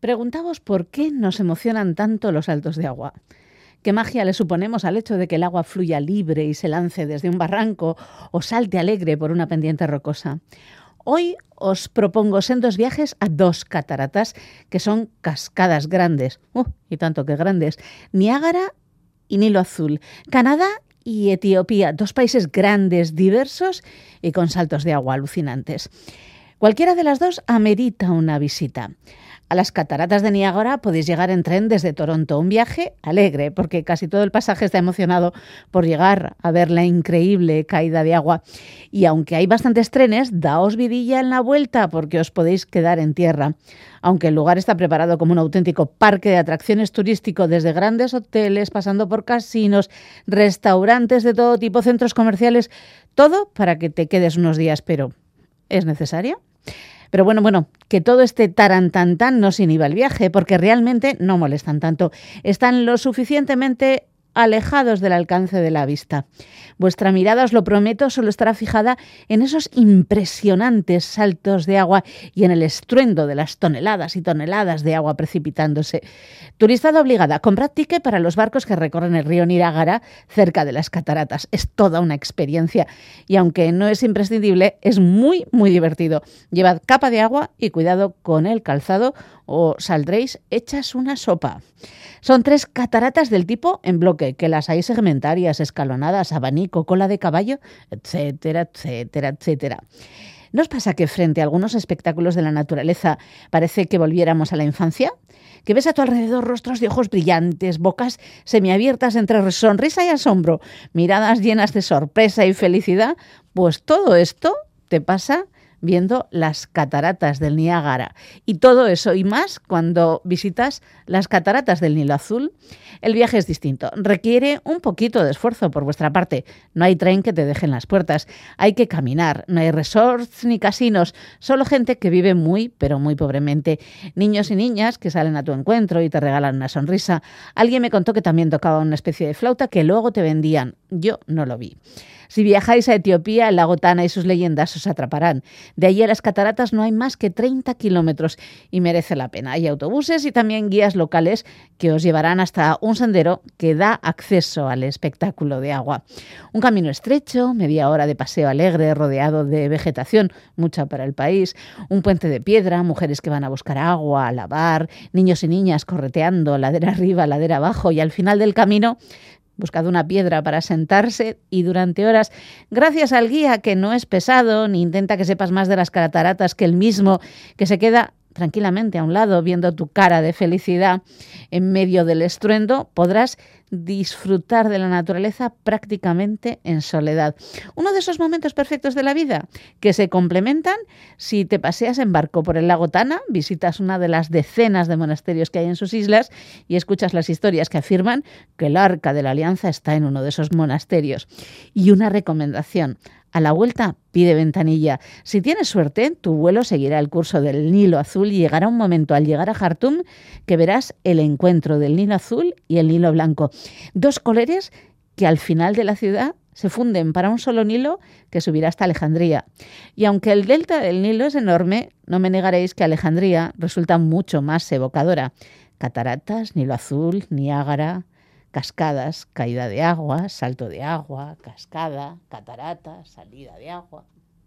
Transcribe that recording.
Preguntaos por qué nos emocionan tanto los saltos de agua. ¿Qué magia le suponemos al hecho de que el agua fluya libre y se lance desde un barranco o salte alegre por una pendiente rocosa? Hoy os propongo sendos viajes a dos cataratas que son cascadas grandes, y tanto que grandes, Niágara y Nilo Azul, Canadá y Etiopía, dos países grandes, diversos y con saltos de agua alucinantes. Cualquiera de las dos amerita una visita. A las cataratas de Niágara podéis llegar en tren desde Toronto, un viaje alegre, porque casi todo el pasaje está emocionado por llegar a ver la increíble caída de agua. Y aunque hay bastantes trenes, daos vidilla en la vuelta, porque os podéis quedar en tierra. Aunque el lugar está preparado como un auténtico parque de atracciones turístico, desde grandes hoteles, pasando por casinos, restaurantes de todo tipo, centros comerciales, todo para que te quedes unos días, pero ¿es necesario? Pero bueno, que todo este tarantantán no se inhiba el viaje, porque realmente no molestan tanto. Están lo suficientemente alejados del alcance de la vista. Vuestra mirada, os lo prometo, solo estará fijada en esos impresionantes saltos de agua y en el estruendo de las toneladas y toneladas de agua precipitándose. Turistada obligada, comprad ticket para los barcos que recorren el río Niágara cerca de las cataratas. Es toda una experiencia y aunque no es imprescindible, es muy, muy divertido. Llevad capa de agua y cuidado con el calzado o saldréis hechas una sopa. Son 3 cataratas del tipo en bloque, que las hay segmentarias, escalonadas, abanico, cola de caballo, etcétera, etcétera, etcétera. ¿No os pasa que frente a algunos espectáculos de la naturaleza parece que volviéramos a la infancia? ¿Que ves a tu alrededor rostros de ojos brillantes, bocas semiabiertas entre sonrisa y asombro, miradas llenas de sorpresa y felicidad? Pues todo esto te pasa viendo las cataratas del Niágara. Y todo eso y más cuando visitas las cataratas del Nilo Azul. El viaje es distinto. Requiere un poquito de esfuerzo por vuestra parte. No hay tren que te deje en las puertas. Hay que caminar. No hay resorts ni casinos. Solo gente que vive muy, pero muy pobremente. Niños y niñas que salen a tu encuentro y te regalan una sonrisa. Alguien me contó que también tocaba una especie de flauta que luego te vendían. Yo no lo vi. Si viajáis a Etiopía, el lago Tana y sus leyendas os atraparán. De allí a las cataratas no hay más que 30 kilómetros y merece la pena. Hay autobuses y también guías locales que os llevarán hasta un sendero que da acceso al espectáculo de agua. Un camino estrecho, media hora de paseo alegre, rodeado de vegetación, mucha para el país, un puente de piedra, mujeres que van a buscar agua, a lavar, niños y niñas correteando, ladera arriba, ladera abajo, y al final del camino buscad una piedra para sentarse y durante horas, gracias al guía que no es pesado ni intenta que sepas más de las cataratas que él mismo, que se queda tranquilamente a un lado viendo tu cara de felicidad en medio del estruendo, podrás disfrutar de la naturaleza prácticamente en soledad. Uno de esos momentos perfectos de la vida que se complementan si te paseas en barco por el lago Tana, visitas una de las decenas de monasterios que hay en sus islas y escuchas las historias que afirman que el Arca de la Alianza está en uno de esos monasterios. Y una recomendación: a la vuelta, pide ventanilla. Si tienes suerte, tu vuelo seguirá el curso del Nilo Azul y llegará un momento al llegar a Jartum que verás el encuentro del Nilo Azul y el Nilo Blanco. 2 colores que al final de la ciudad se funden para un solo Nilo que subirá hasta Alejandría. Y aunque el delta del Nilo es enorme, no me negaréis que Alejandría resulta mucho más evocadora. Cataratas, Nilo Azul, Niágara, cascadas, caída de agua, salto de agua, cascada, catarata, salida de agua.